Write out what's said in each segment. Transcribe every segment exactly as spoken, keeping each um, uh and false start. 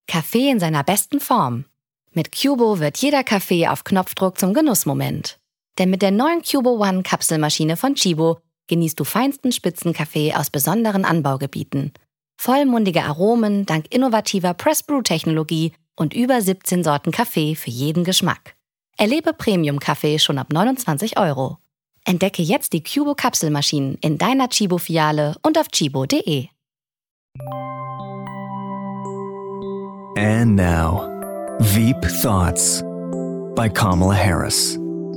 Kaffee in seiner besten Form. Mit Cubo wird jeder Kaffee auf Knopfdruck zum Genussmoment. Denn mit der neuen Cubo One Kapselmaschine von Chibo genießt du feinsten Spitzenkaffee aus besonderen Anbaugebieten. Vollmundige Aromen dank innovativer Press-Brew-Technologie und über siebzehn Sorten Kaffee für jeden Geschmack. Erlebe Premium-Kaffee schon ab neunundzwanzig Euro. Entdecke jetzt die Cubo Kapselmaschinen in deiner Chibo-Filiale und auf chibo punkt de. And now, Veep Thoughts by Kamala Harris.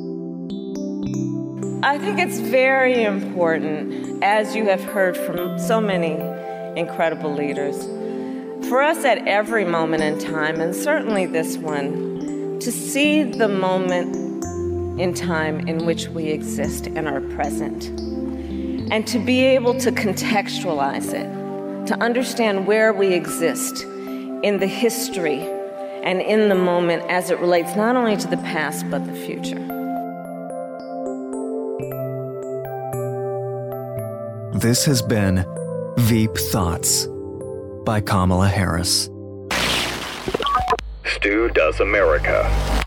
I think it's very important, as you have heard from so many incredible leaders, for us at every moment in time, and certainly this one, to see the moment in time in which we exist and are present, and to be able to contextualize it, to understand where we exist in the history and in the moment as it relates not only to the past but the future. This has been Veep Thoughts by Kamala Harris. Stu Does America.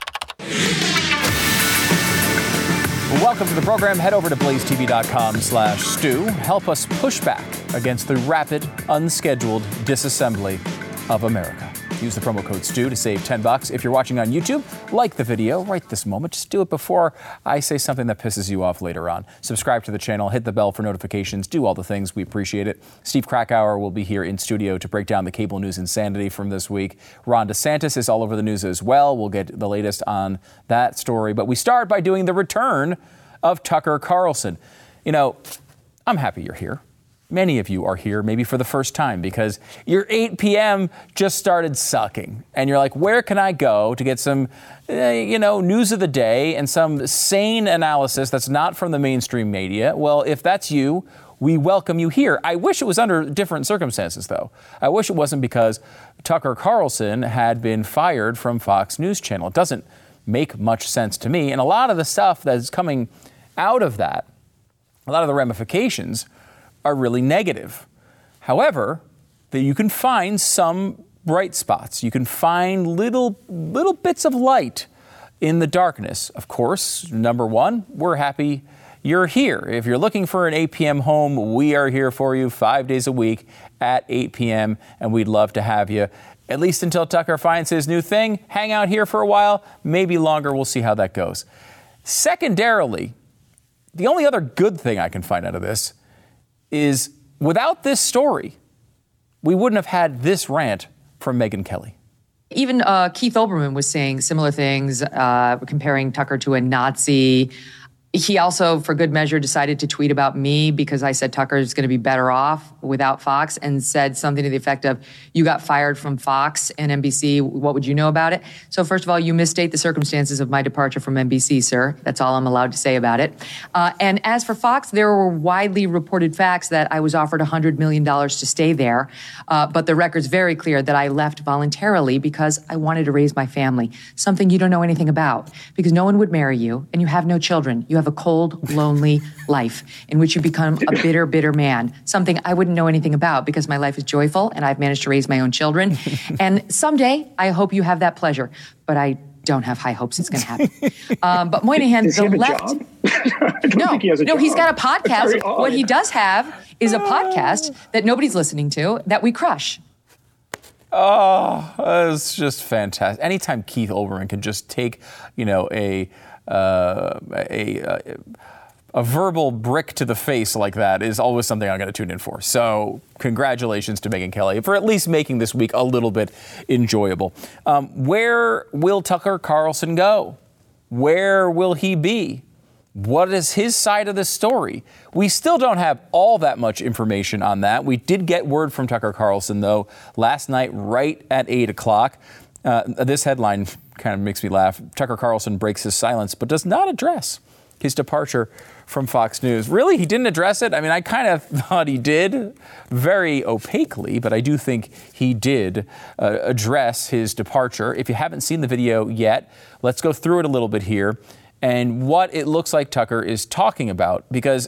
Welcome to the program. Head over to blaze t v dot com slash Stu. Help us push back against the rapid, unscheduled disassembly of America. Use the promo code Stu to save ten bucks. If you're watching on YouTube, like the video right this moment. Just do it before I say something that pisses you off later on. Subscribe to the channel, hit the bell for notifications, do all the things. We appreciate it. Steve Krakauer will be here in studio to break down the cable news insanity from this week. Ron DeSantis is all over the news as well. We'll get the latest on that story. But we start by doing the return of Tucker Carlson. You know, I'm happy you're here. Many of you are here maybe for the first time because your eight p.m. just started sucking. And you're like, where can I go to get some, uh, you know, news of the day and some sane analysis that's not from the mainstream media? Well, if that's you, we welcome you here. I wish it was under different circumstances, though. I wish it wasn't because Tucker Carlson had been fired from Fox News Channel. It doesn't make much sense to me. And a lot of the stuff that is coming out of that, a lot of the ramifications are really negative. However, that you can find some bright spots. You can find little little bits of light in the darkness. Of course, number one, we're happy you're here. If you're looking for an eight p.m. home, we are here for you five days a week at eight p.m. and we'd love to have you, at least until Tucker finds his new thing. Hang out here for a while, maybe longer. We'll see how that goes. Secondarily, the only other good thing I can find out of this is without this story, we wouldn't have had this rant from Megyn Kelly. Even uh, Keith Olbermann was saying similar things, uh, comparing Tucker to a Nazi. He also, for good measure, decided to tweet about me because I said Tucker is going to be better off without Fox, and said something to the effect of, you got fired from Fox and N B C. What would you know about it? So first of all, you misstate the circumstances of my departure from N B C, sir. That's all I'm allowed to say about it. Uh, and as for Fox, there were widely reported facts that I was offered one hundred million dollars to stay there. Uh, but the record's very clear that I left voluntarily because I wanted to raise my family, something you don't know anything about, because no one would marry you and you have no children. You have a cold, lonely life in which you become a bitter, bitter man, something I wouldn't know anything about because my life is joyful and I've managed to raise my own children. And someday I hope you have that pleasure, but I don't have high hopes it's going to happen. Um, but Moynihan, Does the he have a left... job? no, he has a no, job. he's got a podcast. Very What he odd. does have is a podcast that nobody's listening to that we crush. Oh, it's just fantastic. Anytime Keith Olbermann can just take, you know, a uh, a, a a verbal brick to the face like that is always something I'm going to tune in for. So congratulations to Megyn Kelly for at least making this week a little bit enjoyable. Um, where will Tucker Carlson go? Where will he be? What is his side of the story? We still don't have all that much information on that. We did get word from Tucker Carlson, though, last night right at eight o'clock. Uh, this headline kind of makes me laugh. Tucker Carlson breaks his silence, but does not address his departure from Fox News. Really? He didn't address it? I mean, I kind of thought he did, very opaquely, but I do think he did uh, address his departure. If you haven't seen the video yet, let's go through it a little bit here and what it looks like Tucker is talking about, because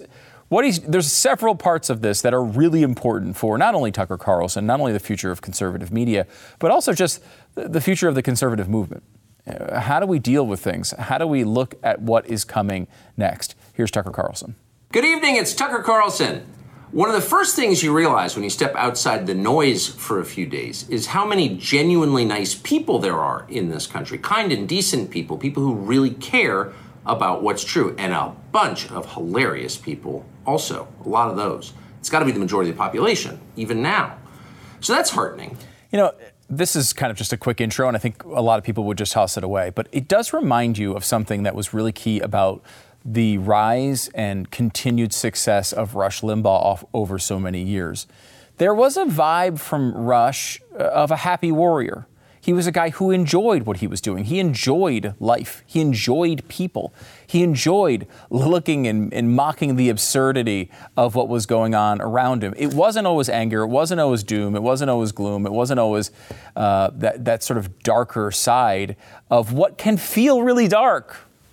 what he's, there's several parts of this that are really important for not only Tucker Carlson, not only the future of conservative media, but also just the future of the conservative movement. How do we deal with things? How do we look at what is coming next? Here's Tucker Carlson. Good evening, it's Tucker Carlson. One of the first things you realize when you step outside the noise for a few days is how many genuinely nice people there are in this country. Kind and decent people, people who really care about what's true, and a bunch of hilarious people also, a lot of those. It's got to be the majority of the population, even now. So that's heartening. You know, this is kind of just a quick intro, and I think a lot of people would just toss it away, but it does remind you of something that was really key about the rise and continued success of Rush Limbaugh off over so many years. There was a vibe from Rush of a happy warrior. He was a guy who enjoyed what he was doing. He enjoyed life. He enjoyed people. He enjoyed looking and, and mocking the absurdity of what was going on around him. It wasn't always anger. It wasn't always doom. It wasn't always gloom. It wasn't always uh, that, that sort of darker side of what can feel really dark,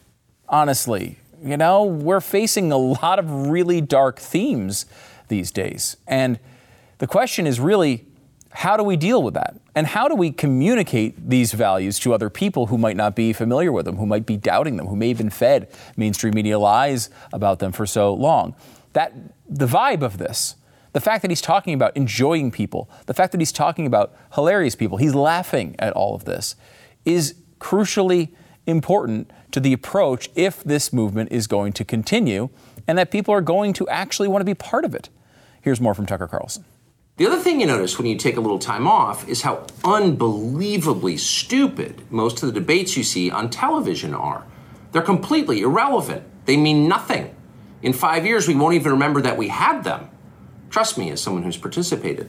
honestly. You know, we're facing a lot of really dark themes these days. And the question is really, how do we deal with that? And how do we communicate these values to other people who might not be familiar with them, who might be doubting them, who may have been fed mainstream media lies about them for so long? That the vibe of this, the fact that he's talking about enjoying people, the fact that he's talking about hilarious people, he's laughing at all of this, is crucially important to the approach if this movement is going to continue and that people are going to actually want to be part of it. Here's more from Tucker Carlson. The other thing you notice when you take a little time off is how unbelievably stupid most of the debates you see on television are. They're completely irrelevant. They mean nothing. In five years, we won't even remember that we had them. Trust me, as someone who's participated.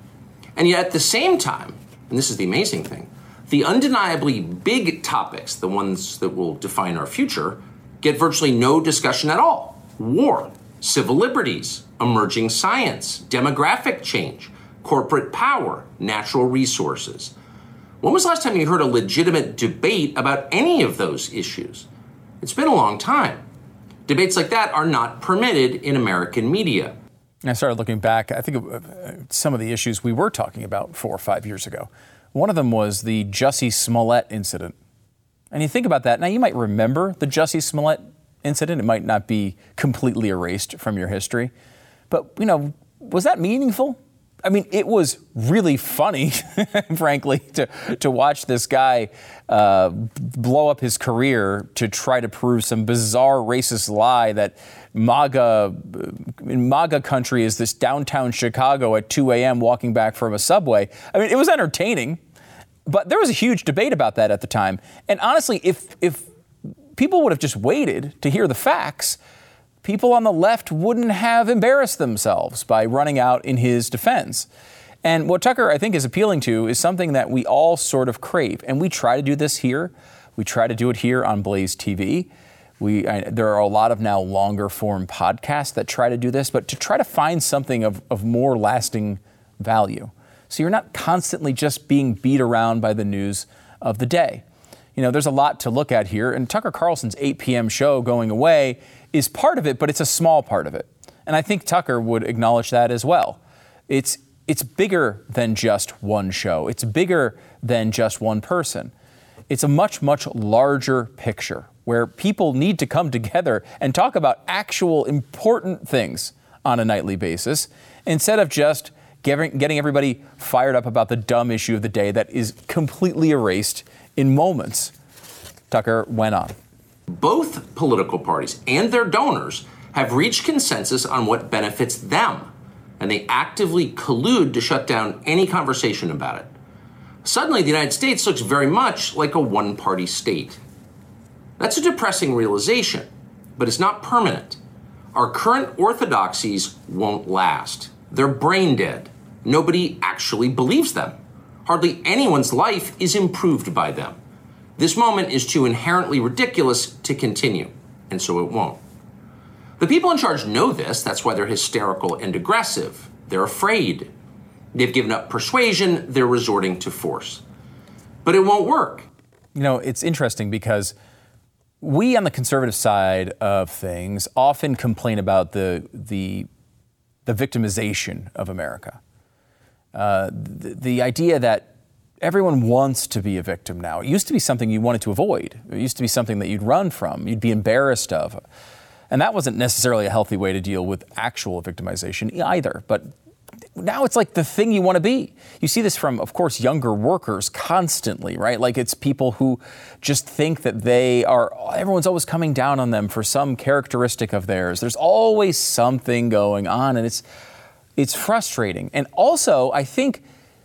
And yet at the same time, and this is the amazing thing, the undeniably big topics, the ones that will define our future, get virtually no discussion at all. War, civil liberties, emerging science, demographic change, corporate power, natural resources. When was the last time you heard a legitimate debate about any of those issues? It's been a long time. Debates like that are not permitted in American media. I started looking back, I think, of some of the issues we were talking about four or five years ago. One of them was the Jussie Smollett incident. And you think about that. Now, you might remember the Jussie Smollett incident. It might not be completely erased from your history. But, you know, was that meaningful? I mean, it was really funny, frankly, to, to watch this guy uh, blow up his career to try to prove some bizarre racist lie that MAGA, in MAGA country is this downtown Chicago at two a.m. walking back from a subway. I mean, it was entertaining, but there was a huge debate about that at the time. And honestly, if if people would have just waited to hear the facts, people on the left wouldn't have embarrassed themselves by running out in his defense. And what Tucker, I think, is appealing to is something that we all sort of crave. And we try to do this here. We try to do it here on Blaze T V. We, I, there are a lot of now longer form podcasts that try to do this, but to try to find something of, of more lasting value. So you're not constantly just being beat around by the news of the day. You know, there's a lot to look at here, and Tucker Carlson's eight p.m. show going away is part of it, but it's a small part of it. And I think Tucker would acknowledge that as well. It's it's bigger than just one show. It's bigger than just one person. It's a much, much larger picture where people need to come together and talk about actual important things on a nightly basis instead of just getting, getting everybody fired up about the dumb issue of the day that is completely erased in moments. Tucker went on. Both political parties and their donors have reached consensus on what benefits them, and they actively collude to shut down any conversation about it. Suddenly, the United States looks very much like a one-party state. That's a depressing realization, but it's not permanent. Our current orthodoxies won't last. They're brain dead. Nobody actually believes them. Hardly anyone's life is improved by them. This moment is too inherently ridiculous to continue, and so it won't. The people in charge know this. That's why they're hysterical and aggressive. They're afraid. They've given up persuasion. They're resorting to force. But it won't work. You know, it's interesting because we on the conservative side of things often complain about the the, the victimization of America. Uh, the, the idea that everyone wants to be a victim now. It used to be something you wanted to avoid. It used to be something that you'd run from, you'd be embarrassed of. And that wasn't necessarily a healthy way to deal with actual victimization either. But now it's like the thing you want to be. You see this from, of course, younger workers constantly, right? Like it's people who just think that they are, everyone's always coming down on them for some characteristic of theirs. There's always something going on, and it's it's frustrating. And also, I think,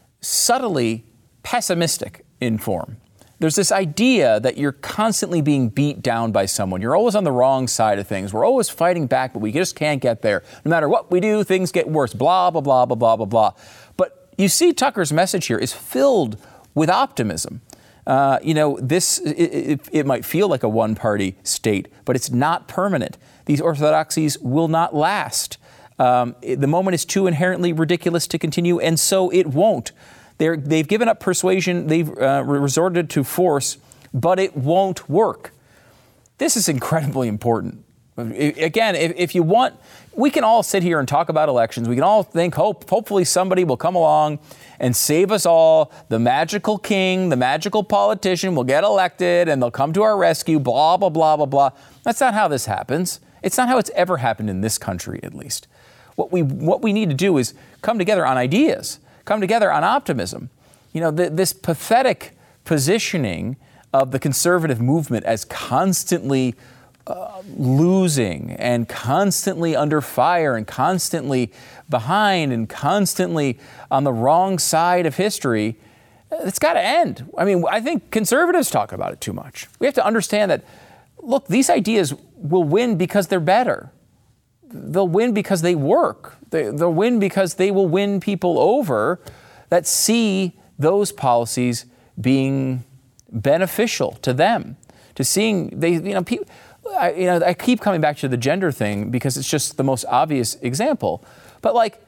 subtly pessimistic in form. There's this idea that you're constantly being beat down by someone. You're always on the wrong side of things. We're always fighting back, but we just can't get there. No matter what we do, things get worse. Blah, blah, blah, blah, blah, blah, blah. But you see Tucker's message here is filled with optimism. Uh, you know, this, it, it, it might feel like a one-party state, but it's not permanent. These orthodoxies will not last. Um, it, the moment is too inherently ridiculous to continue, and so it won't. They're, they've given up persuasion, they've uh, resorted to force, but it won't work. This is incredibly important. Again, if, if you want, we can all sit here and talk about elections. We can all think, hope, hopefully somebody will come along and save us all. The magical king, the magical politician will get elected and they'll come to our rescue, blah, blah, blah, blah, blah. That's not how this happens. It's not how it's ever happened in this country, at least. What we, what we need to do is come together on ideas. Come together on optimism. You know, th- this pathetic positioning of the conservative movement as constantly uh, losing and constantly under fire and constantly behind and constantly on the wrong side of history, it's got to end. I mean, I think conservatives talk about it too much. We have to understand that, look, these ideas will win because they're better. They'll win because they work. They, they'll win because they will win people over that see those policies being beneficial to them. To seeing they, you know, people. I, you know, I keep coming back to the gender thing because it's just the most obvious example. But like,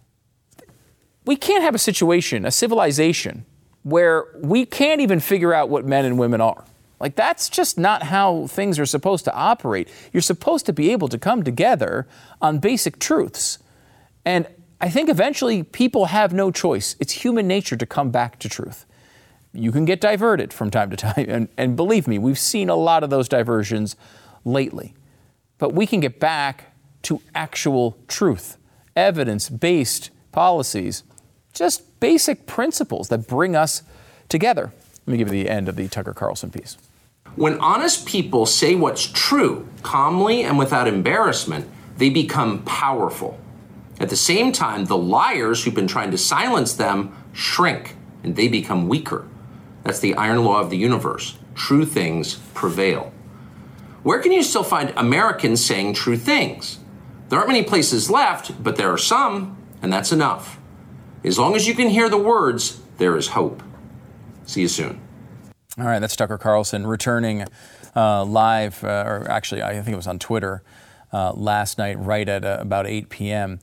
we can't have a situation, a civilization, where we can't even figure out what men and women are. Like, that's just not how things are supposed to operate. You're supposed to be able to come together on basic truths. And I think eventually people have no choice. It's human nature to come back to truth. You can get diverted from time to time. And, and believe me, we've seen a lot of those diversions lately. But we can get back to actual truth, evidence-based policies, just basic principles that bring us together. Let me give you the end of the Tucker Carlson piece. When honest people say what's true, calmly and without embarrassment, they become powerful. At the same time, the liars who've been trying to silence them shrink, and they become weaker. That's the iron law of the universe. True things prevail. Where can you still find Americans saying true things? There aren't many places left, but there are some, and that's enough. As long as you can hear the words, there is hope. See you soon. All right, that's Tucker Carlson returning uh, live, uh, or actually, I think it was on Twitter uh, last night, right at uh, about eight p.m.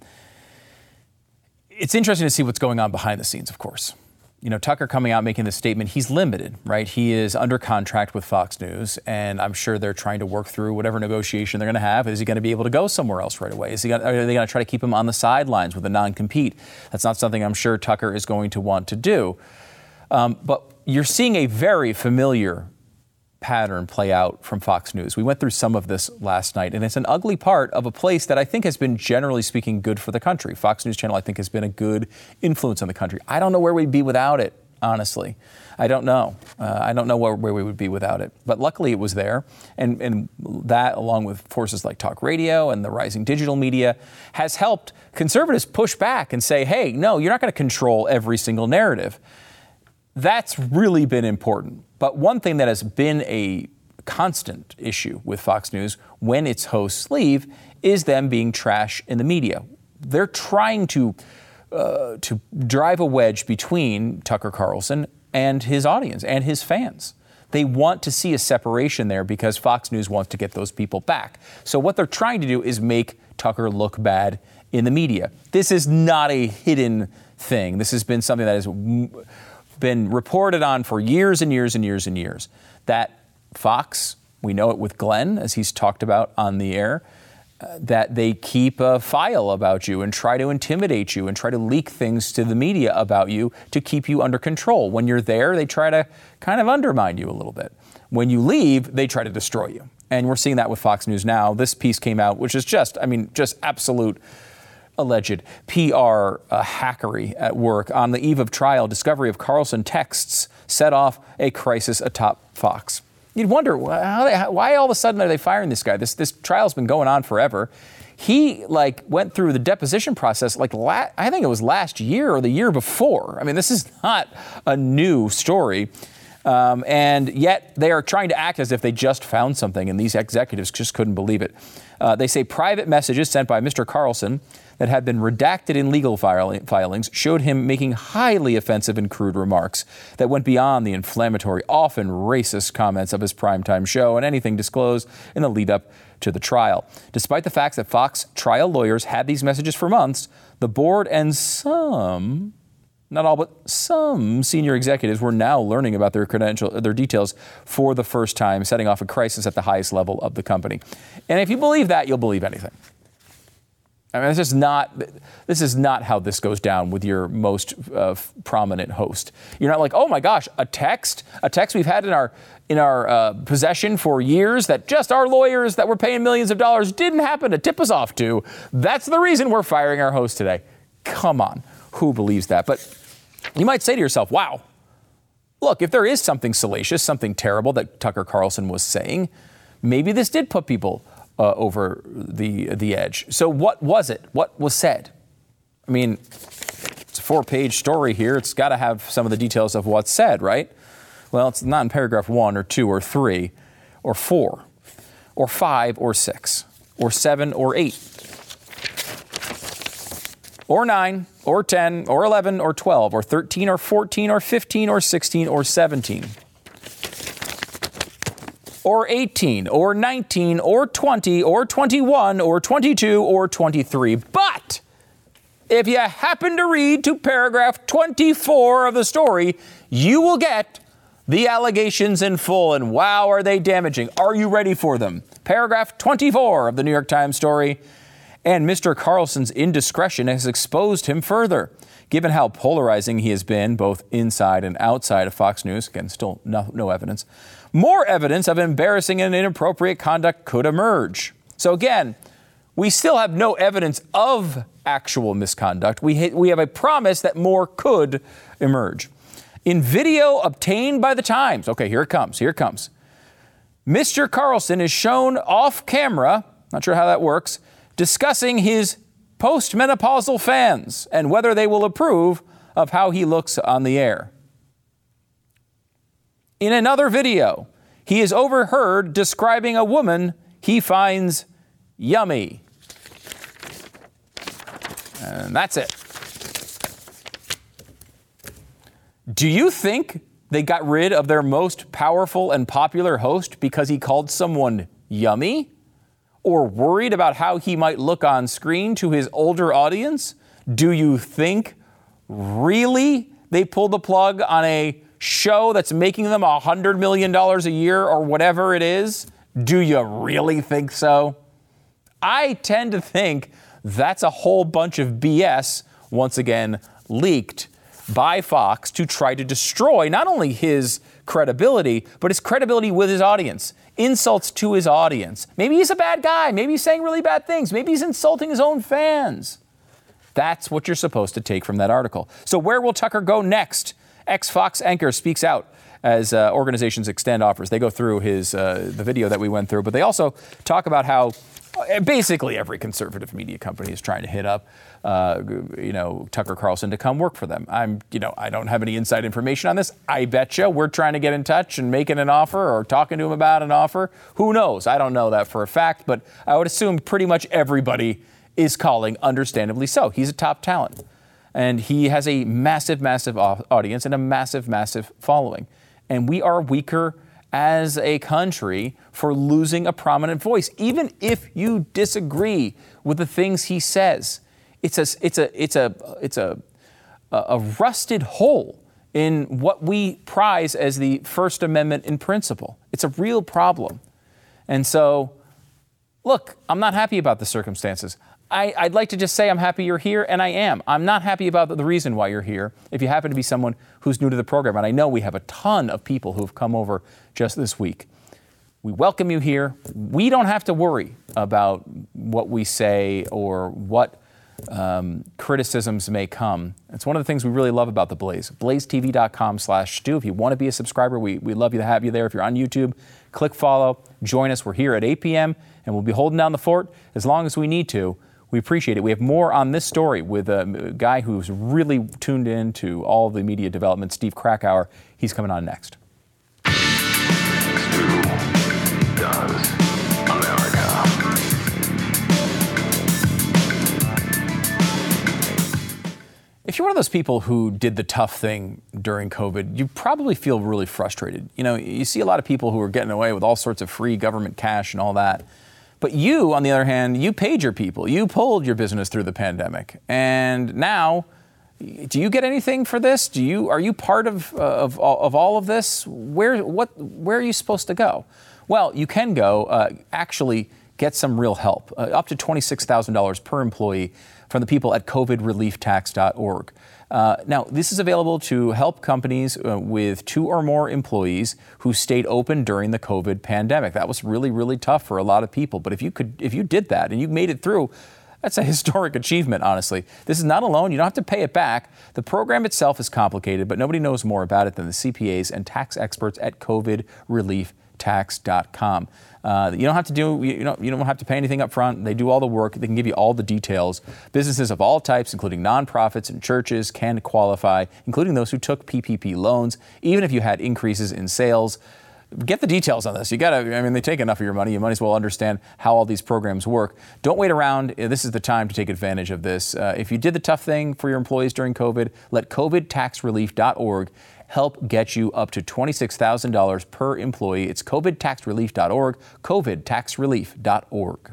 It's interesting to see what's going on behind the scenes, of course. You know, Tucker coming out making this statement, he's limited, right? He is under contract with Fox News, and I'm sure they're trying to work through whatever negotiation they're going to have. Is he going to be able to go somewhere else right away? Is he gonna, are they going to try to keep him on the sidelines with a non-compete? That's not something I'm sure Tucker is going to want to do. Um, but you're seeing a very familiar pattern play out from Fox News. We went through some of this last night, and it's an ugly part of a place that I think has been, generally speaking, good for the country. Fox News Channel, I think, has been a good influence on the country. I don't know where we'd be without it, honestly. I don't know. Uh, I don't know where, where we would be without it. But luckily it was there. And, and that, along with forces like talk radio and the rising digital media, has helped conservatives push back and say, hey, no, you're not going to control every single narrative. That's really been important. But one thing that has been a constant issue with Fox News when its hosts leave is them being trash in the media. They're trying to uh, to drive a wedge between Tucker Carlson and his audience and his fans. They want to see a separation there because Fox News wants to get those people back. So what they're trying to do is make Tucker look bad in the media. This is not a hidden thing. This has been something that has been reported on for years and years and years and years, that Fox We know it with Glenn, as he's talked about on the air, uh, that they keep a file about you and try to intimidate you and try to leak things to the media about you to keep you under control. When you're there, they try to kind of undermine you a little bit. When you leave, they try to destroy you. And we're seeing that with Fox News now. This piece came out, which is just, I mean, just absolute alleged P R uh, hackery at work. On the eve of trial, discovery of Carlson texts set off a crisis atop Fox. You'd wonder, how they, why all of a sudden are they firing this guy? This this trial's been going on forever. He, like, went through the deposition process, like, la- I think it was last year or the year before. I mean, this is not a new story. Um, and yet they are trying to act as if they just found something, and these executives just couldn't believe it. Uh, they say private messages sent by Mister Carlson that had been redacted in legal fil- filings showed him making highly offensive and crude remarks that went beyond the inflammatory, often racist comments of his primetime show and anything disclosed in the lead up to the trial. Despite the fact that Fox trial lawyers had these messages for months, the board and some, not all, but some senior executives were now learning about their credential, their details for the first time, setting off a crisis at the highest level of the company. And if you believe that, you'll believe anything. I mean, this is not this is not how this goes down with your most uh, prominent host. You're not like, oh my gosh, a text, a text we've had in our in our uh, possession for years that just our lawyers that we're paying millions of dollars didn't happen to tip us off to. That's the reason we're firing our host today. Come on, who believes that? But you might say to yourself, wow, look, if there is something salacious, something terrible that Tucker Carlson was saying, maybe this did put people Uh, over the the edge. So what was it? What was said? I mean, it's a four-page story here. It's got to have some of the details of what's said, right? Well, it's not in paragraph one or two or three or four or five or six or seven or eight or nine or ten or eleven or twelve or thirteen or fourteen or fifteen or sixteen or seventeen. Or eighteen, or nineteen, or twenty, or twenty-one, or twenty-two, or twenty-three. But if you happen to read to paragraph twenty-four of the story, you will get the allegations in full. And wow, are they damaging. Are you ready for them? Paragraph twenty-four of the New York Times story. And Mister Carlson's indiscretion has exposed him further. Given how polarizing he has been, both inside and outside of Fox News, again, still no, no evidence, more evidence of embarrassing and inappropriate conduct could emerge. So again, we still have no evidence of actual misconduct. We, ha- we have a promise that more could emerge. In video obtained by the Times, okay, here it comes, here it comes. Mister Carlson is shown off camera, not sure how that works, discussing his postmenopausal fans and whether they will approve of how he looks on the air. In another video, he is overheard describing a woman he finds yummy. And that's it. Do you think they got rid of their most powerful and popular host because he called someone yummy? Or worried about how he might look on screen to his older audience? Do you think really they pulled the plug on a show that's making them one hundred million dollars a year or whatever it is? Do you really think so? I tend to think that's a whole bunch of B S, once again, leaked by Fox to try to destroy not only his credibility, but his credibility with his audience. Insults to his audience. Maybe he's a bad guy. Maybe he's saying really bad things. Maybe he's insulting his own fans. That's what you're supposed to take from that article. So where will Tucker go next? Ex-Fox anchor speaks out as uh, organizations extend offers. They go through his uh, the video that we went through, but they also talk about how basically every conservative media company is trying to hit up, uh, you know, Tucker Carlson to come work for them. I'm, you know, I don't have any inside information on this. I betcha we're trying to get in touch and making an offer or talking to him about an offer. Who knows? I don't know that for a fact, but I would assume pretty much everybody is calling, understandably so. He's a top talent, and he has a massive, massive audience and a massive, massive following. And we are weaker as a country for losing a prominent voice, even if you disagree with the things he says. It's a it's a it's a it's a a rusted hole in what we prize as the First Amendment in principle. It's a real problem. And so, look, I'm not happy about the circumstances. I, I'd like to just say I'm happy you're here, and I am. I'm not happy about the reason why you're here. If you happen to be someone who's new to the program, and I know we have a ton of people who've come over just this week, we welcome you here. We don't have to worry about what we say or what um, criticisms may come. It's one of the things we really love about The Blaze. blazetv.com slash Stu. If you want to be a subscriber, we, we'd love you to have you there. If you're on YouTube, click follow, join us. We're here at eight p.m., and we'll be holding down the fort as long as we need to. We appreciate it. We have more on this story with a guy who's really tuned in to all the media development, Steve Krakauer. He's coming on next. Stu does America. If you're one of those people who did the tough thing during COVID, you probably feel really frustrated. You know, you see a lot of people who are getting away with all sorts of free government cash and all that. But you, on the other hand, you paid your people. You pulled your business through the pandemic. And now, do you get anything for this? Do you are you part of uh, of, of all of this? Where what where are you supposed to go? Well, you can go uh, actually get some real help, uh, up to twenty-six thousand dollars per employee from the people at covid relief tax dot org. Uh, now, this is available to help companies uh, with two or more employees who stayed open during the COVID pandemic. That was really, really tough for a lot of people. But if you could, if you did that and you made it through, that's a historic achievement, honestly. This is not a loan. You don't have to pay it back. The program itself is complicated, but nobody knows more about it than the C P As and tax experts at covid relief tax dot com. Uh, you don't have to do, you don't, you don't have to pay anything up front. They do all the work. They can give you all the details. Businesses of all types, including nonprofits and churches, can qualify, including those who took P P P loans, even if you had increases in sales. Get the details on this. You got to, I mean, they take enough of your money. You might as well understand how all these programs work. Don't wait around. This is the time to take advantage of this. Uh, if you did the tough thing for your employees during COVID, let covid tax relief dot org help get you up to twenty-six thousand dollars per employee. It's covid tax relief dot org, covid tax relief dot org.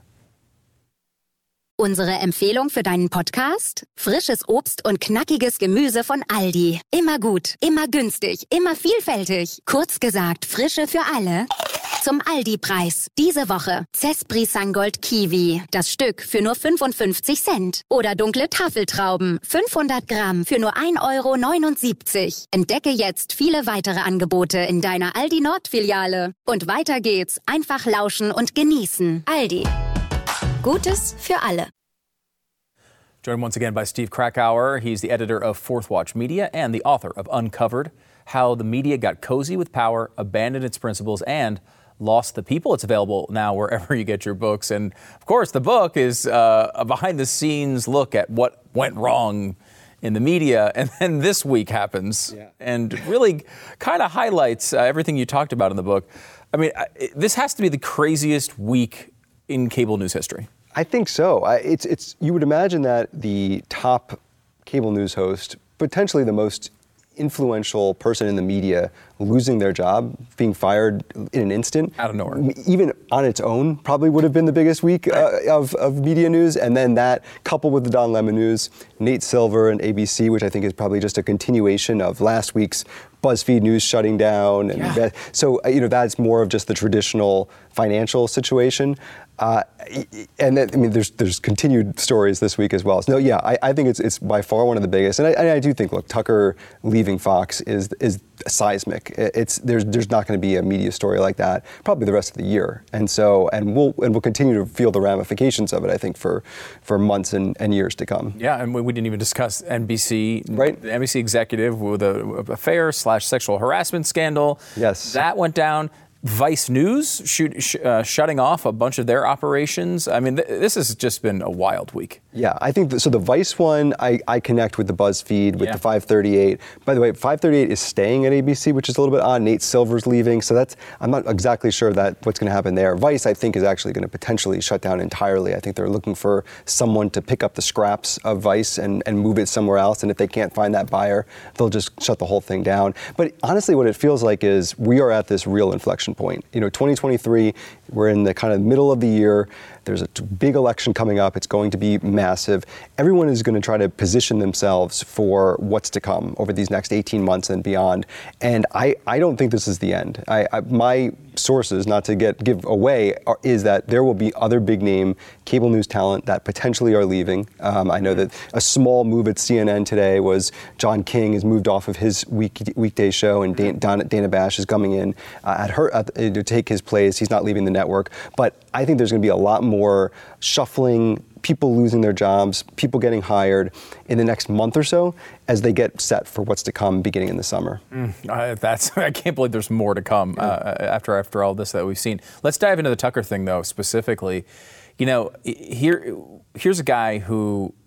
Unsere Empfehlung für deinen Podcast? Frisches Obst und knackiges Gemüse von Aldi. Immer gut, immer günstig, immer vielfältig. Kurz gesagt, Frische für alle. Zum Aldi-Preis. Diese Woche Cespri Sangold Kiwi. Das Stück für nur fünfundfünfzig Cent. Oder dunkle Tafeltrauben. fünfhundert Gramm für nur ein Euro neunundsiebzig. Entdecke jetzt viele weitere Angebote in deiner Aldi Nord-Filiale. Und weiter geht's. Einfach lauschen und genießen. Aldi. Gutes für alle. Joined once again by Steve Krakauer. He's the editor of Fourth Watch Media and the author of Uncovered: How the Media Got Cozy with Power, Abandoned Its Principles, and Lost the People. It's available now wherever you get your books. And, of course, the book is uh, a behind-the-scenes look at what went wrong in the media. And then this week happens yeah. and really kind of highlights uh, everything you talked about in the book. I mean, I, this has to be the craziest week in cable news history. I think so. I, it's, it's, you would imagine that the top cable news host, potentially the most influential person in the media, losing their job, being fired in an instant. Out of nowhere. Even on its own, probably would have been the biggest week uh, of, of media news. And then that, coupled with the Don Lemon news, Nate Silver and A B C, which I think is probably just a continuation of last week's BuzzFeed News shutting down. And yeah. that, so, you know, that's more of just the traditional financial situation. Uh, and then, I mean, there's there's continued stories this week as well. So, no, yeah, I, I think it's it's by far one of the biggest. And I, and I do think, look, Tucker leaving Fox is is seismic. It's there's there's not going to be a media story like that probably the rest of the year. And so, and we'll and we'll continue to feel the ramifications of it, I think, for for months and, and years to come. Yeah, and we, we didn't even discuss N B C, right? The N B C executive with a, a affair slash sexual harassment scandal. Yes, that went down. Vice News shoot, sh- uh, shutting off a bunch of their operations. I mean, th- this has just been a wild week. Yeah, I think, th- so the Vice one, I, I connect with the BuzzFeed, with yeah. the five thirty-eight. By the way, five thirty-eight is staying at A B C, which is a little bit odd. Nate Silver's leaving, so that's, I'm not exactly sure that what's going to happen there. Vice, I think, is actually going to potentially shut down entirely. I think they're looking for someone to pick up the scraps of Vice and, and move it somewhere else, and if they can't find that buyer, they'll just shut the whole thing down. But honestly, what it feels like is we are at this real inflection point. You know, twenty twenty-three, we're in the kind of middle of the year. There's a big election coming up. It's going to be massive. Everyone is going to try to position themselves for what's to come over these next eighteen months and beyond. And I, I don't think this is the end. I, I, my sources, not to get give away, are, is that there will be other big name cable news talent that potentially are leaving. Um, I know that a small move at C N N today was John King has moved off of his week, weekday show, and Dana, Dana Bash is coming in uh, at her at, to take his place. He's not leaving the network, but I think there's going to be a lot more shuffling, people losing their jobs, people getting hired in the next month or so as they get set for what's to come beginning in the summer. Mm, uh, that's I can't believe there's more to come uh, after after all this that we've seen. Let's dive into the Tucker thing, though, specifically. You know, here here's a guy who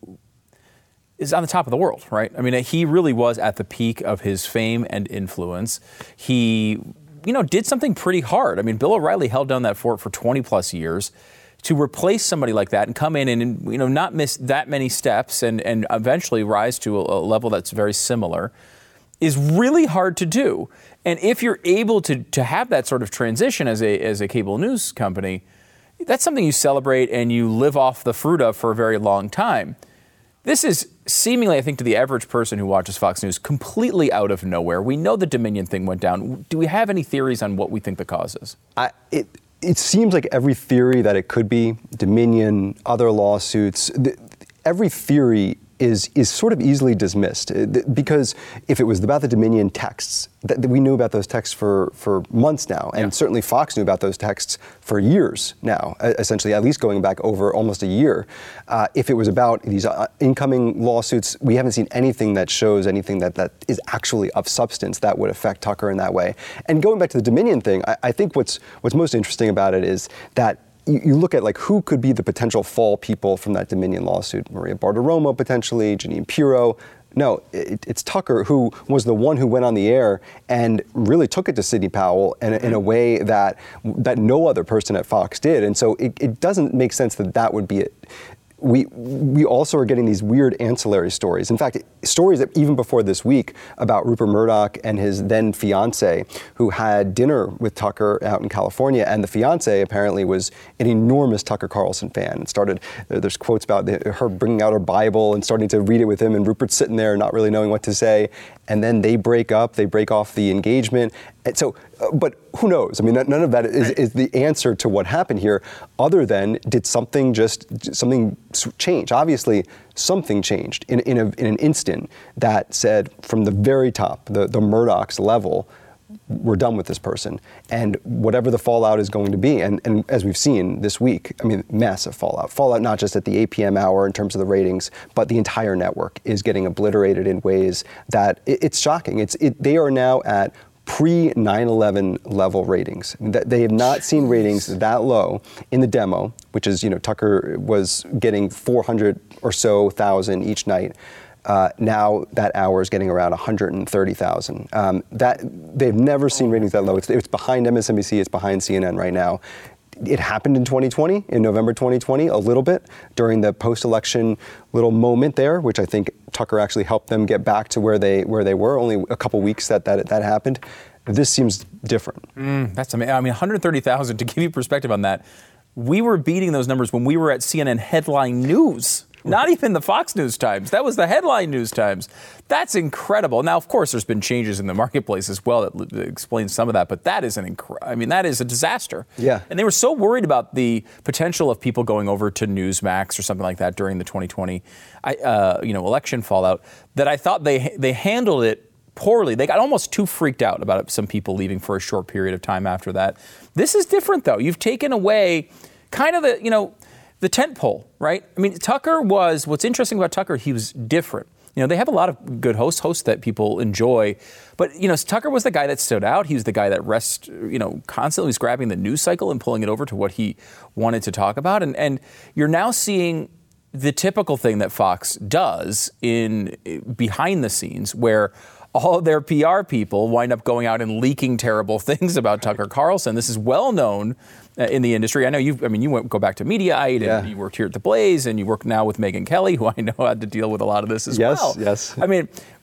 is on the top of the world, right? I mean, he really was at the peak of his fame and influence. He, you know, did something pretty hard. I mean, Bill O'Reilly held down that fort for twenty plus years. To replace somebody like that and come in and, you know, not miss that many steps and, and eventually rise to a, a level that's very similar is really hard to do. And if you're able to to have that sort of transition as a as a cable news company, that's something you celebrate and you live off the fruit of for a very long time. This is seemingly, I think, to the average person who watches Fox News, completely out of nowhere. We know the Dominion thing went down. Do we have any theories on what we think the cause is? I, it, It seems like every theory that it could be, Dominion, other lawsuits, th- every theory is is sort of easily dismissed. Because if it was about the Dominion texts, th- we knew about those texts for, for months now, and yeah. certainly Fox knew about those texts for years now, essentially, at least going back over almost a year. Uh, if it was about these uh, incoming lawsuits, we haven't seen anything that shows anything that, that is actually of substance that would affect Tucker in that way. And going back to the Dominion thing, I, I think what's what's most interesting about it is that You, you look at like who could be the potential fall people from that Dominion lawsuit. Maria Bartiromo potentially, Jeanine Pirro. No, it, it's Tucker, who was the one who went on the air and really took it to Sidney Powell in, in a way that that no other person at Fox did. And so it, it doesn't make sense that that would be it. We we also are getting these weird ancillary stories. In fact, stories that even before this week about Rupert Murdoch and his then fiance, who had dinner with Tucker out in California, and the fiance apparently was an enormous Tucker Carlson fan. It started there's quotes about the, her bringing out her Bible and starting to read it with him, and Rupert's sitting there not really knowing what to say. And then they break up, they break off the engagement. And so, uh, but who knows? I mean, none of that is, is the answer to what happened here, other than did something just, something change? Obviously, something changed in, in, a, in an instant that said from the very top, the, the Murdoch's level, we're done with this person. And whatever the fallout is going to be, and, and as we've seen this week, I mean, massive fallout. Fallout not just at the eight p.m. hour in terms of the ratings, but the entire network is getting obliterated in ways that it, it's shocking. It's it, they are now at pre nine eleven level ratings. They have not seen ratings that low in the demo, which is, you know, Tucker was getting four hundred or so thousand each night. Uh, now that hour is getting around one hundred thirty thousand. Um, that they've never seen ratings that low. It's, it's behind M S N B C. It's behind C N N right now. It happened in twenty twenty, in November twenty twenty, a little bit during the post-election little moment there, which I think Tucker actually helped them get back to where they where they were. Only a couple weeks that that, that happened. This seems different. Mm, that's amazing. I mean, one hundred thirty thousand. To give you perspective on that, we were beating those numbers when we were at C N N headline news. Not even the Fox News Times. That was the headline news times. That's incredible. Now, of course, there's been changes in the marketplace as well that explains some of that, but that is an incre- I mean, that is a disaster. Yeah. And they were so worried about the potential of people going over to Newsmax or something like that during the twenty twenty, uh, you know, election fallout that I thought they they handled it poorly. They got almost too freaked out about it, some people leaving for a short period of time after that. This is different, though. You've taken away kind of the, you know, the tent pole, right? I mean, Tucker was, what's interesting about Tucker, he was different. You know, they have a lot of good hosts, hosts that people enjoy. But, you know, Tucker was the guy that stood out. He was the guy that rest, you know, constantly was grabbing the news cycle and pulling it over to what he wanted to talk about. And, and you're now seeing the typical thing that Fox does in behind the scenes, where all their P R people wind up going out and leaking terrible things about Tucker Carlson. This is well known uh, in the industry. I know you. I mean, you went go back to Mediaite, yeah. and you worked here at The Blaze, and you work now with Megyn Kelly, who I know had to deal with a lot of this as yes, well. Yes, yes. I mean,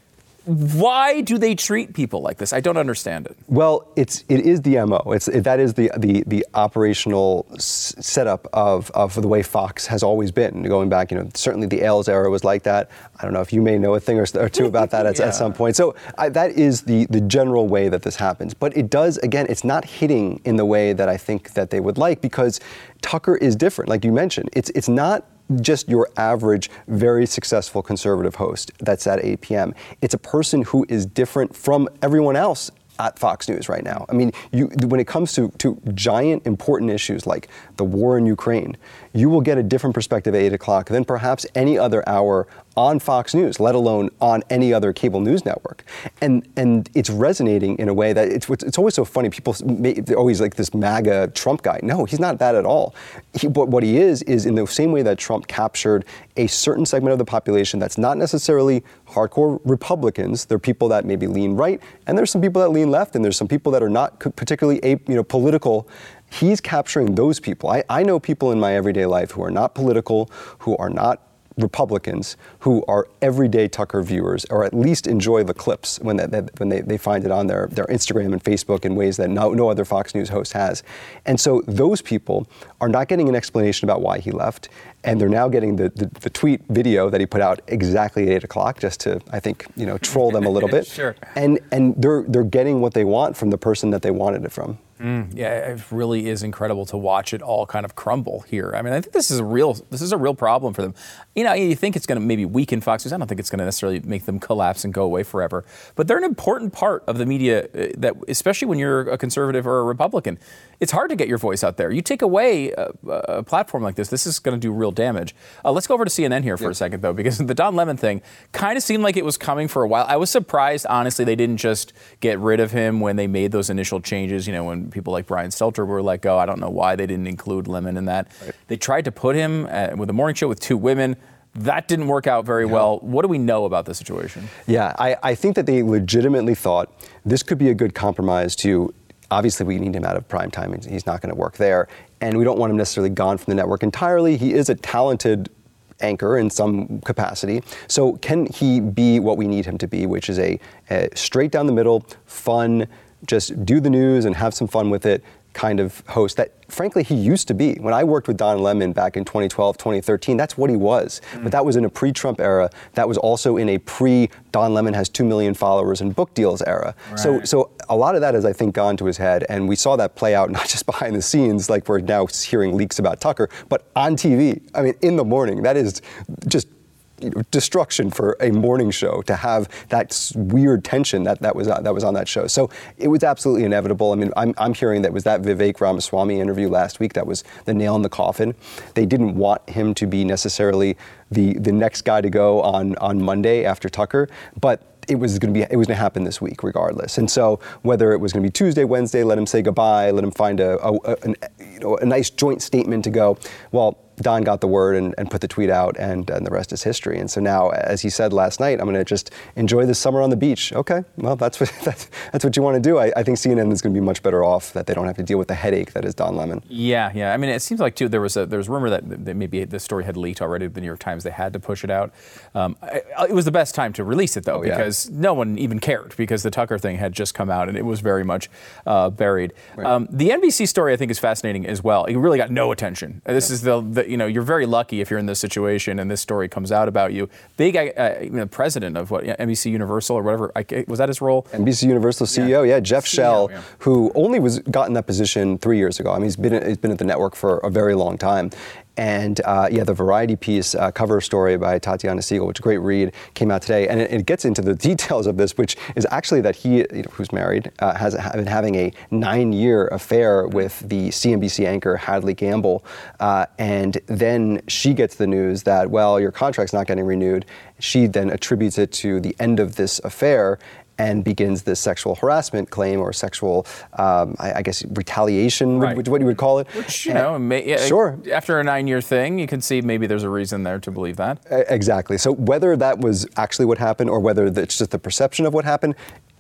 Why do they treat people like this? I don't understand it. Well, it's it is the M O. It's it, that is the the the operational s- setup of of the way Fox has always been. Going back, you know, certainly the Ailes era was like that. I don't know if you may know a thing or, or two about that at, yeah. at some point. So I, that is the the general way that this happens. But it does, again, it's not hitting in the way that I think that they would like, because Tucker is different. Like you mentioned, it's it's not just your average, very successful conservative host that's at eight p.m. It's a person who is different from everyone else at Fox News right now. I mean, you, when it comes to, to giant, important issues like the war in Ukraine, you will get a different perspective at eight o'clock than perhaps any other hour on Fox News, let alone on any other cable news network. And and it's resonating in a way that it's it's always so funny. People they're always like this MAGA Trump guy. No, he's not that at all. He, but what he is is in the same way that Trump captured a certain segment of the population that's not necessarily hardcore Republicans. They're people that maybe lean right, and there's some people that lean left, and there's some people that are not particularly a, you know political. He's capturing those people. I, I know people in my everyday life who are not political, who are not Republicans, who are everyday Tucker viewers, or at least enjoy the clips when they, when they, they find it on their, their Instagram and Facebook in ways that no, no other Fox News host has. And so those people are not getting an explanation about why he left, and they're now getting the, the, the tweet video that he put out exactly at eight o'clock, just to, I think, you know, troll them a little bit. Sure. And and they're they're getting what they want from the person that they wanted it from. Mm, yeah, it really is incredible to watch it all kind of crumble here. I mean, I think this is a real this is a real problem for them. You know, you think it's going to maybe weaken Fox News. I don't think it's going to necessarily make them collapse and go away forever. But they're an important part of the media, that, especially when you're a conservative or a Republican. It's hard to get your voice out there. You take away a, a platform like this, this is going to do real damage. Uh, let's go over to C N N here for yeah. a second, though, because the Don Lemon thing kind of seemed like it was coming for a while. I was surprised, honestly, they didn't just get rid of him when they made those initial changes. You know, when people like Brian Stelter were let go. I don't know why they didn't include Lemon in that. Right. They tried to put him uh, with a morning show with two women. That didn't work out very yeah. well. What do we know about the situation? Yeah, I, I think that they legitimately thought this could be a good compromise to, obviously we need him out of prime time. He's not going to work there. And we don't want him necessarily gone from the network entirely. He is a talented anchor in some capacity. So can he be what we need him to be, which is a, a straight down the middle, fun, just do the news and have some fun with it kind of host that, frankly, he used to be. When I worked with Don Lemon back in twenty twelve, twenty thirteen, that's what he was. Mm. But that was in a pre-Trump era. That was also in a pre-Don Lemon has two million followers and book deals era. Right. So so a lot of that has, I think, gone to his head. And we saw that play out not just behind the scenes, like we're now hearing leaks about Tucker, but on T V. I mean, in the morning. That is just You know, destruction for a morning show to have that weird tension that, that was uh, that was on that show. So it was absolutely inevitable. I mean, I'm I'm hearing that was that Vivek Ramaswamy interview last week that was the nail in the coffin. They didn't want him to be necessarily the the next guy to go on on Monday after Tucker, but it was going to be it was going to happen this week regardless. And so whether it was going to be Tuesday, Wednesday, let him say goodbye, let him find a, a, a an, you know a nice joint statement to go, well, Don got the word and, and put the tweet out, and, and the rest is history. And so now, as he said last night, I'm going to just enjoy this summer on the beach. Okay, well, that's what that's, that's what you want to do. I, I think C N N is going to be much better off that they don't have to deal with the headache that is Don Lemon. Yeah, yeah. I mean, it seems like too there was a there was rumor that, that maybe the story had leaked already. The New York Times, they had to push it out. Um, it was the best time to release it though, oh, because yeah. no one even cared, because the Tucker thing had just come out and it was very much uh, buried. Right. Um, the N B C story I think is fascinating as well. It really got no attention. This yeah. is the, the you know you're very lucky if you're in this situation and this story comes out about you. Big, uh, you know, president of what, N B C Universal or whatever, I, was that his role? N B C Universal C E O, yeah, yeah Jeff C E O, Shell, yeah. who only was got in that position three years ago. I mean, he's been he's been at the network for a very long time. And uh, yeah, the Variety piece, uh, cover story by Tatiana Siegel, which is a great read, came out today. And it, it gets into the details of this, which is actually that he, you know, who's married, uh, has been having a nine-year affair with the C N B C anchor Hadley Gamble. Uh, and then she gets the news that, well, your contract's not getting renewed. She then attributes it to the end of this affair and begins this sexual harassment claim, or sexual, um, I, I guess, retaliation, right. what you would call it. Which, you and, know, may, yeah, sure. after a nine-year thing, you can see maybe there's a reason there to believe that. Exactly. So whether that was actually what happened or whether it's just the perception of what happened,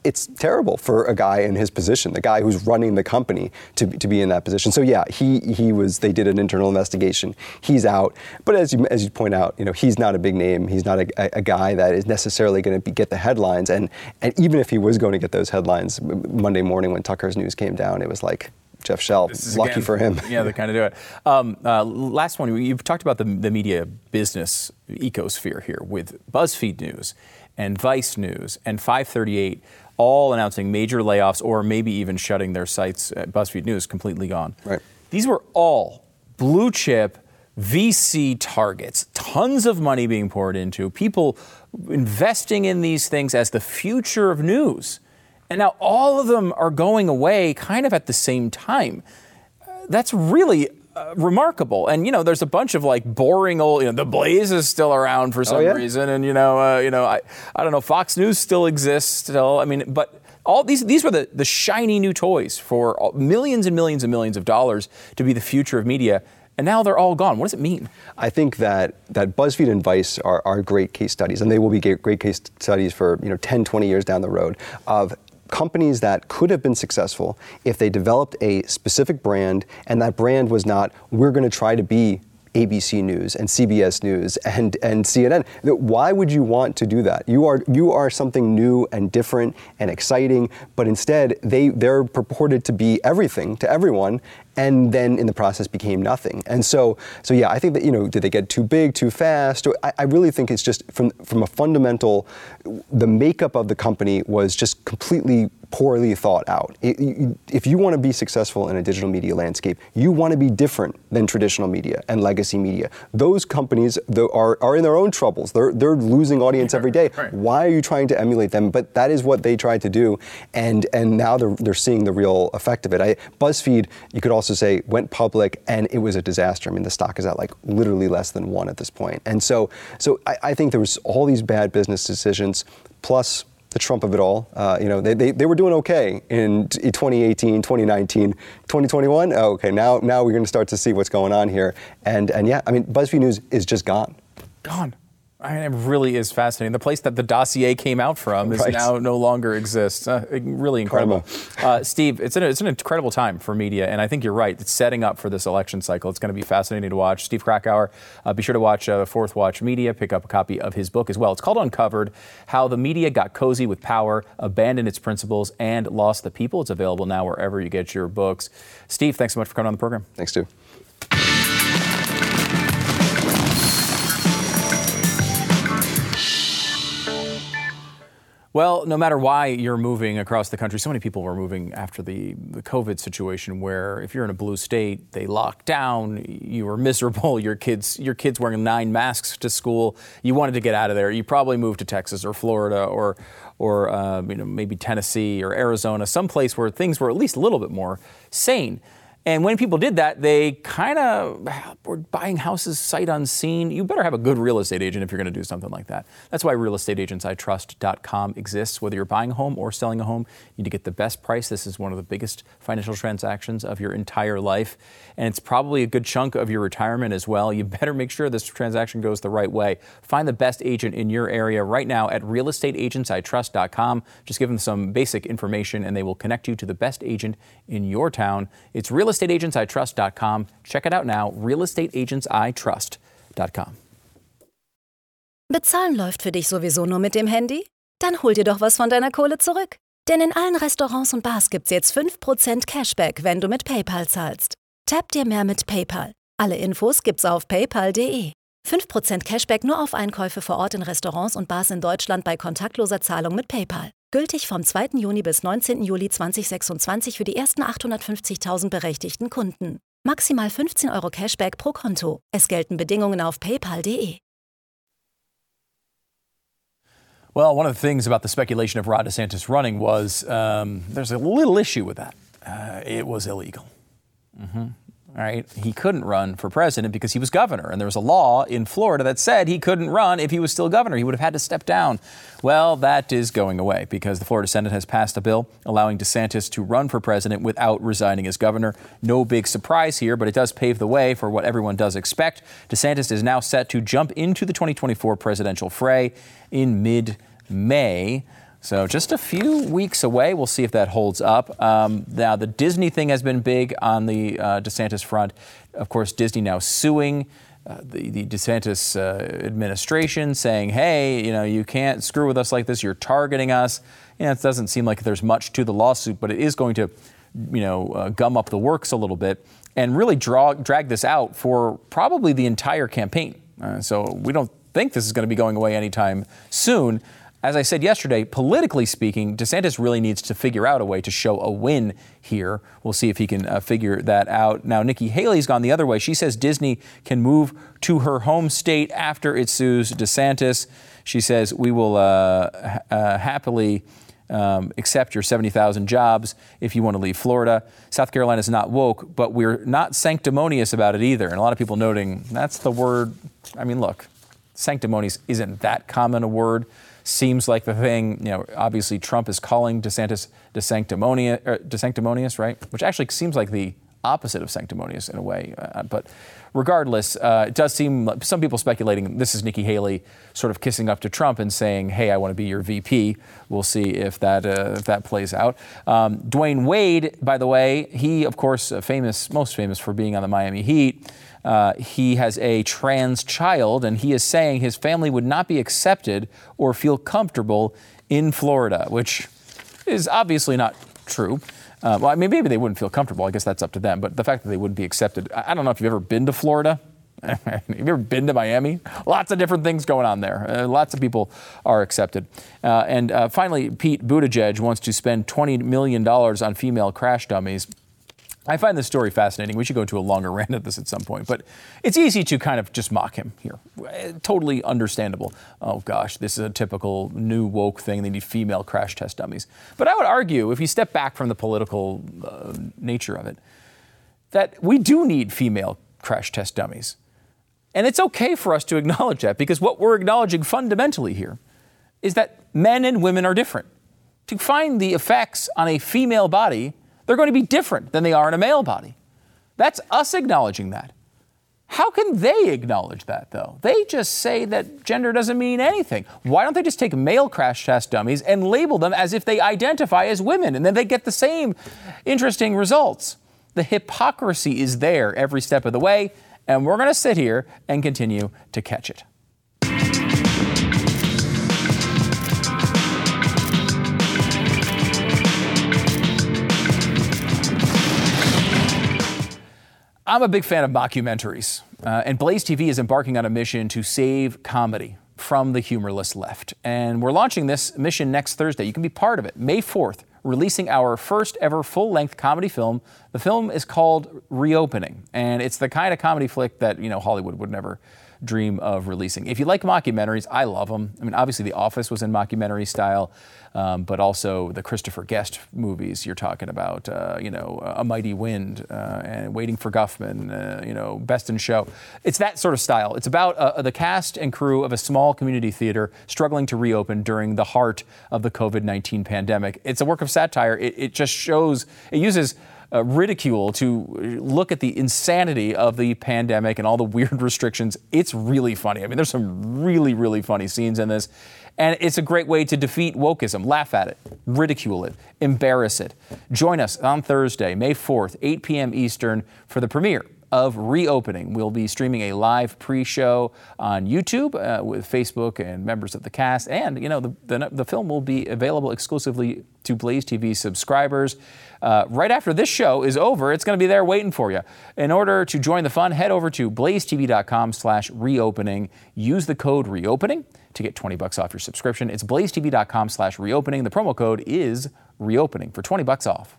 it's terrible for a guy in his position, the guy who's running the company, to, to be in that position. So yeah, he he was. They did an internal investigation. He's out. But as you as you point out, you know, he's not a big name. He's not a, a guy that is necessarily going to get the headlines. And and even if he was going to get those headlines Monday morning when Tucker's news came down, it was like, Jeff Shell, lucky again, for him. Yeah, they kind of do it. Um, uh, last one, you've talked about the, the media business ecosphere here with BuzzFeed News and Vice News and five thirty-eight all announcing major layoffs or maybe even shutting their sites. At BuzzFeed News completely gone. Right. These were all blue chip V C targets, tons of money being poured into, people investing in these things as the future of news. And now all of them are going away kind of at the same time. Uh, that's really uh, remarkable. And, you know, there's a bunch of like boring old, you know, The Blaze is still around for some oh, yeah? reason. And, you know, uh, you know, I, I don't know, Fox News still exists still. I mean, but all these, these were the, the shiny new toys for millions and millions and millions of dollars to be the future of media. And now they're all gone. What does it mean? I think that that BuzzFeed and Vice are, are great case studies, and they will be great case studies for, you know, ten, twenty years down the road of companies that could have been successful if they developed a specific brand, and that brand was not, we're going to try to be A B C News and C B S News and, and C N N. Why would you want to do that? You are you are something new and different and exciting, but instead they, they're purported to be everything to everyone, and then in the process became nothing. And so, so yeah, I think that, you know, did they get too big, too fast? I, I really think it's just from from a fundamental, the makeup of the company was just completely poorly thought out. It, you, if you want to be successful in a digital media landscape, you want to be different than traditional media and legacy media. Those companies are, are in their own troubles. They're, they're losing audience every day. Right. Why are you trying to emulate them? But that is what they tried to do, and and now they're, they're seeing the real effect of it. I, BuzzFeed, you could also say, went public, and it was a disaster. I mean, the stock is at like literally less than one at this point. And so, so I, I think there was all these bad business decisions, plus the Trump of it all. Uh, you know, they, they they were doing okay in twenty eighteen, twenty nineteen, twenty twenty-one. Oh, okay, now now we're going to start to see what's going on here. And and yeah, I mean, BuzzFeed News is just gone. Gone. I mean, it really is fascinating. The place that the dossier came out from is right. now no longer exists. Uh, really incredible. Uh, Steve, it's an, it's an incredible time for media, and I think you're right. It's setting up for this election cycle. It's going to be fascinating to watch. Steve Krakauer, uh, be sure to watch uh, Fourth Watch Media. Pick up a copy of his book as well. It's called Uncovered, How the Media Got Cozy with Power, Abandoned Its Principles, and Lost the People. It's available now wherever you get your books. Steve, thanks so much for coming on the program. Thanks, Stu. Well, no matter why you're moving across the country, so many people were moving after the, the COVID situation where if you're in a blue state, they lock down, you were miserable, your kids your kids wearing nine masks to school, you wanted to get out of there. You probably moved to Texas or Florida or or um, you know, maybe Tennessee or Arizona, someplace where things were at least a little bit more sane. And when people did that, they kind of were buying houses sight unseen. You better have a good real estate agent if you're going to do something like that. That's why real estate agents I trust dot com exists. Whether you're buying a home or selling a home, you need to get the best price. This is one of the biggest financial transactions of your entire life. And it's probably a good chunk of your retirement as well. You better make sure this transaction goes the right way. Find the best agent in your area right now at real estate agents I trust dot com. Just give them some basic information and they will connect you to the best agent in your town. It's real estate agents I trust dot com. Check it out now, real estate agents I trust dot com. Bezahlen läuft für dich sowieso nur mit dem Handy? Dann hol dir doch was von deiner Kohle zurück. Denn in allen Restaurants und Bars gibt's jetzt fünf Prozent Cashback, wenn du mit PayPal zahlst. Tap dir mehr mit PayPal. Alle Infos gibt's auf paypal punkt de. fünf Prozent Cashback nur auf Einkäufe vor Ort in Restaurants und Bars in Deutschland bei kontaktloser Zahlung mit PayPal. Gültig vom zweiten Juni bis neunzehnten Juli zweitausendsechsundzwanzig für die ersten achthundertfünfzigtausend berechtigten Kunden. Maximal fünfzehn Euro Cashback pro Konto. Es gelten Bedingungen auf paypal punkt de. Well, one of the things about the speculation of Ron DeSantis running was um, there's a little issue with that. Uh, it was illegal. Mm-hmm. All right. He couldn't run for president because he was governor. And there was a law in Florida that said he couldn't run if he was still governor. He would have had to step down. Well, that is going away because the Florida Senate has passed a bill allowing DeSantis to run for president without resigning as governor. No big surprise here, but it does pave the way for what everyone does expect. DeSantis is now set to jump into the twenty twenty-four presidential fray in mid-May. So just a few weeks away. We'll see if that holds up. Um, now, the Disney thing has been big on the uh, DeSantis front. Of course, Disney now suing uh, the, the DeSantis uh, administration, saying, hey, you know, you can't screw with us like this. You're targeting us. You know, it doesn't seem like there's much to the lawsuit, but it is going to, you know, uh, gum up the works a little bit and really draw, drag this out for probably the entire campaign. Uh, so we don't think this is going to be going away anytime soon. As I said yesterday, politically speaking, DeSantis really needs to figure out a way to show a win here. We'll see if he can uh, figure that out. Now, Nikki Haley's gone the other way. She says Disney can move to her home state after it sues DeSantis. She says, we will uh, ha- uh, happily um, accept your seventy thousand jobs if you want to leave Florida. South Carolina is not woke, but we're not sanctimonious about it either. And a lot of people noting that's the word. I mean, look, sanctimonious isn't that common a word. Seems like the thing, you know, obviously Trump is calling DeSantis desanctimonious, er, desanctimonious, right? Which actually seems like the opposite of sanctimonious in a way. Uh, but regardless, uh, it does seem like some people speculating this is Nikki Haley sort of kissing up to Trump and saying, hey, I want to be your V P. We'll see if that uh, if that plays out. Um, Dwayne Wade, by the way, he, of course, uh, famous, most famous for being on the Miami Heat. Uh, he has a trans child, and he is saying his family would not be accepted or feel comfortable in Florida, which is obviously not true. Uh, well, I mean, maybe they wouldn't feel comfortable. I guess that's up to them. But the fact that they wouldn't be accepted, I, I don't know if you've ever been to Florida. Have you ever been to Miami? Lots of different things going on there. Uh, lots of people are accepted. Uh, and uh, finally, Pete Buttigieg wants to spend twenty million dollars on female crash dummies. I find this story fascinating. We should go into a longer rant at this at some point, but it's easy to kind of just mock him here. Totally understandable. Oh gosh, this is a typical new woke thing. They need female crash test dummies. But I would argue, if you step back from the political uh, nature of it, that we do need female crash test dummies. And it's okay for us to acknowledge that, because what we're acknowledging fundamentally here is that men and women are different. To find the effects on a female body, they're going to be different than they are in a male body. That's us acknowledging that. How can they acknowledge that, though? They just say that gender doesn't mean anything. Why don't they just take male crash test dummies and label them as if they identify as women, and then they get the same interesting results? The hypocrisy is there every step of the way, and we're going to sit here and continue to catch it. I'm a big fan of mockumentaries, uh, and Blaze T V is embarking on a mission to save comedy from the humorless left. And we're launching this mission next Thursday. You can be part of it. May fourth, releasing our first ever full-length comedy film. The film is called Reopening, and it's the kind of comedy flick that, you know, Hollywood would never dream of releasing. If you like mockumentaries, I love them. I mean, obviously The Office was in mockumentary style, um, but also the Christopher Guest movies. You're talking about, uh, you know, A Mighty Wind uh, and Waiting for Guffman, uh, you know, Best in Show. It's that sort of style. It's about uh, the cast and crew of a small community theater struggling to reopen during the heart of the covid nineteen pandemic. It's a work of satire. It, it just shows, it uses Uh, ridicule to look at the insanity of the pandemic and all the weird restrictions. It's really funny. I mean, there's some really, really funny scenes in this. And it's a great way to defeat wokeism. Laugh at it, ridicule it, embarrass it. Join us on Thursday, May fourth, eight p.m. Eastern, for the premiere of Reopening. We'll be streaming a live pre-show on YouTube uh, with Facebook and members of the cast. And, you know, the, the, the film will be available exclusively to Blaze T V subscribers. Uh, right after this show is over, it's going to be there waiting for you. In order to join the fun, head over to blazetv.com slash reopening. Use the code reopening to get twenty bucks off your subscription. It's blazetv.com slash reopening. The promo code is reopening for twenty bucks off.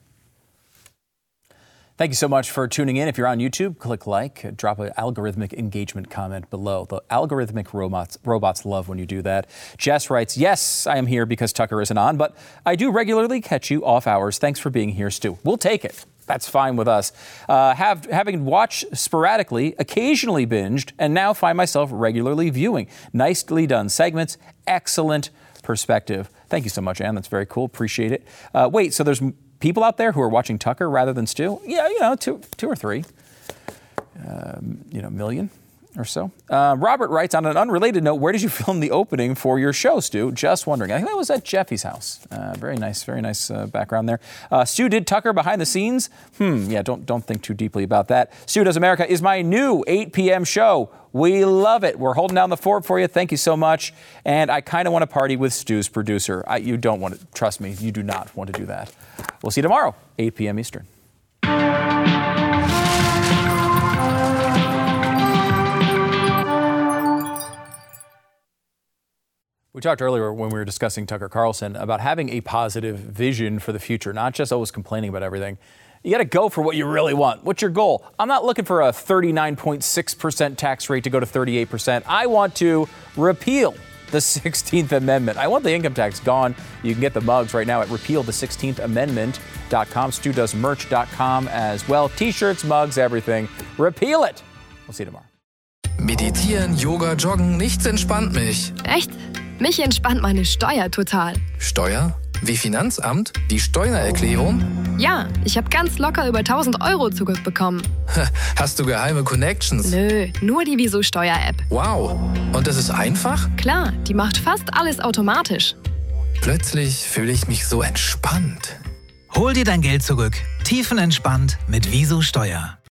Thank you so much for tuning in. If you're on YouTube, click like, drop an algorithmic engagement comment below. The algorithmic robots robots love when you do that. Jess writes, yes, I am here because Tucker isn't on, but I do regularly catch you off hours. Thanks for being here, Stu. We'll take it. That's fine with us. Uh, have, having watched sporadically, occasionally binged, and now find myself regularly viewing. Nicely done segments. Excellent perspective. Thank you so much, Ann. That's very cool. Appreciate it. Uh, wait, so there's people out there who are watching Tucker rather than Stu? Yeah, you know, two, two or three, um, you know, million. or so. Uh, Robert writes, on an unrelated note, where did you film the opening for your show, Stu? Just wondering. I think that was at Jeffy's house. Uh, very nice, very nice uh, background there. Uh, Stu, did Tucker behind the scenes? Hmm, yeah, don't don't think too deeply about that. Stu Does America is my new eight p.m. show. We love it. We're holding down the fort for you. Thank you so much. And I kind of want to party with Stu's producer. I, you don't want to, trust me, you do not want to do that. We'll see you tomorrow, eight p.m. Eastern. We talked earlier when we were discussing Tucker Carlson about having a positive vision for the future, not just always complaining about everything. You got to go for what you really want. What's your goal? I'm not looking for a thirty-nine point six percent tax rate to go to thirty-eight percent. I want to repeal the sixteenth Amendment. I want the income tax gone. You can get the mugs right now at repeal the sixteenth amendment dot com, stu does merch dot com as well. T-shirts, mugs, everything. Repeal it. We'll see you tomorrow. Meditieren, Yoga, Joggen, nichts entspannt mich. Echt? Mich entspannt meine Steuer total. Steuer? Wie Finanzamt? Die Steuererklärung? Ja, ich habe ganz locker über tausend Euro zurückbekommen. Hast du geheime Connections? Nö, nur die Wieso Steuer-App. Wow, und das ist einfach? Klar, die macht fast alles automatisch. Plötzlich fühle ich mich so entspannt. Hol dir dein Geld zurück. Tiefenentspannt mit Wieso Steuer.